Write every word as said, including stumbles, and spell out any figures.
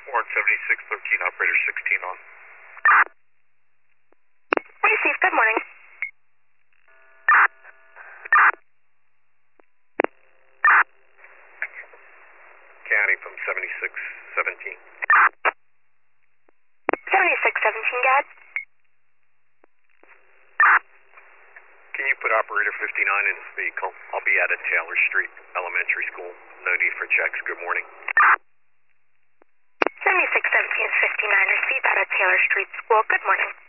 Warren seventy-six thirteen, operator sixteen on. Received, good morning. County from seventy-six seventeen. seventy-six seventeen, Gad. Can you put operator fifty-nine in his vehicle? I'll be out at Taylor Street Elementary School. No need for checks. Good morning. seventy-six seventeen is fifty-nine, received out at Taylor Street School. Good morning.